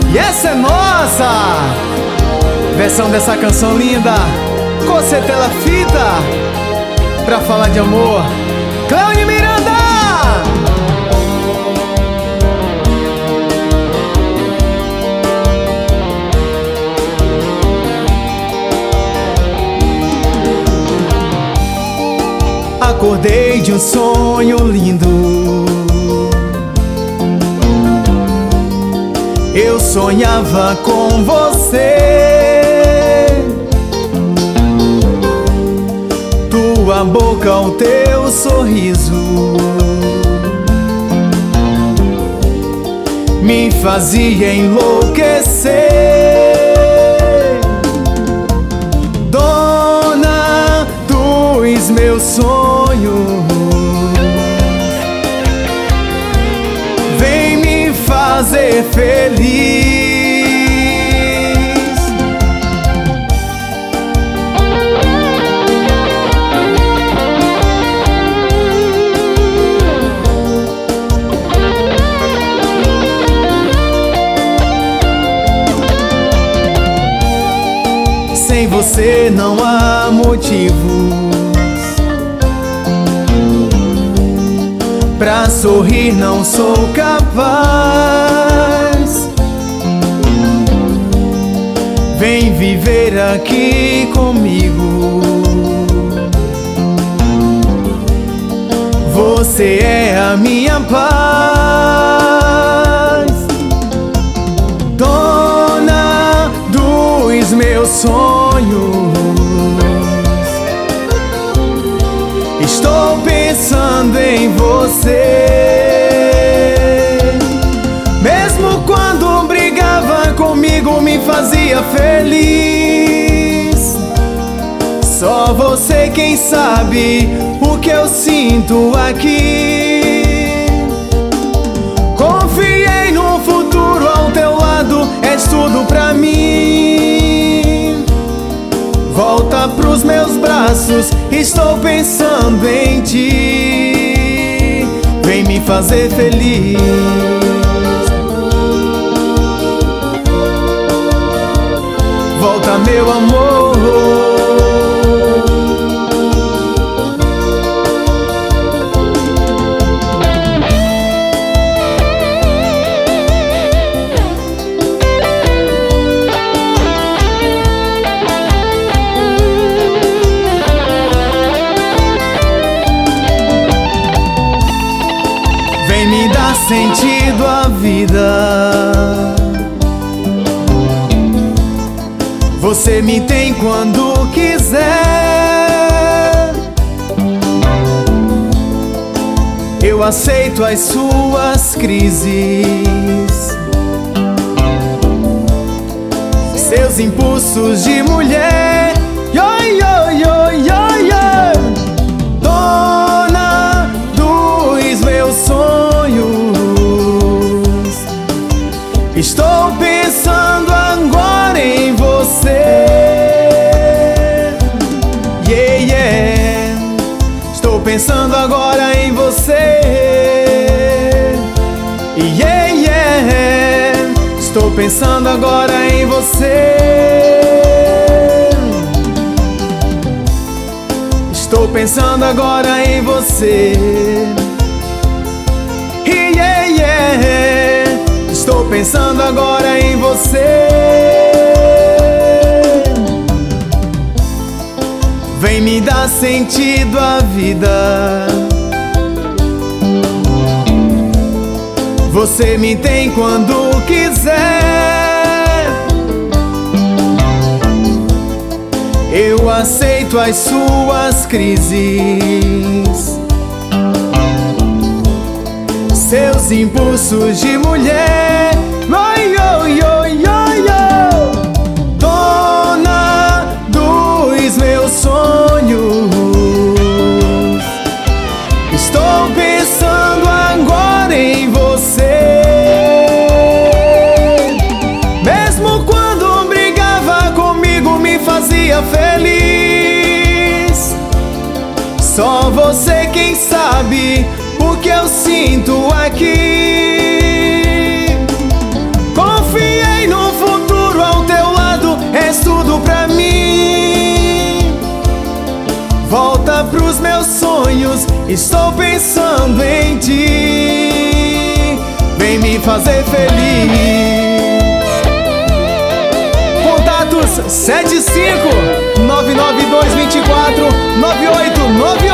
E essa é nossa versão dessa canção linda, Cocetela Fita, pra falar de amor, Cleone Miranda. Acordei de um sonho lindo. Eu sonhava com você, tua boca, o teu sorriso me fazia enlouquecer. Dona dos meus sonhos, vem me fazer feliz. Sem você não há motivos pra sorrir, não sou capaz. Vem viver aqui comigo. Você é a minha paz. Dona dos meus sonhos, estou pensando em você. Mesmo quando brigava comigo, me fazia feliz. Só você quem sabe o que eu sinto aqui. Confiei no futuro ao teu lado, és tudo pra mim. Volta pros meus braços, estou pensando em ti. Vem me fazer feliz. Volta, meu amor. Vem me dar sentido à vida. Você me tem quando quiser. Eu aceito as suas crises, seus impulsos de mulher. Yo, yo, yo, yo, yo. Dona dos meus sonhos, estou pensando agora em você. Yeah, yeah. Estou pensando agora em você. Yeah, yeah. Estou pensando agora em você. Estou pensando agora em você. Yeah, yeah. Estou pensando agora em você. Vem me dar sentido à vida. Você me tem quando quiser. Eu aceito as suas crises, seus impulsos de mulher. Yo, yo, yo, yo. Dona dos meus sonhos, estou pensando agora em você. Mesmo quando brigava comigo, me fazia feliz. Só você quem sabe o que eu sinto aqui. Confiei sonhos, estou pensando em ti. Vem me fazer feliz. Contatos 75 99224 9898.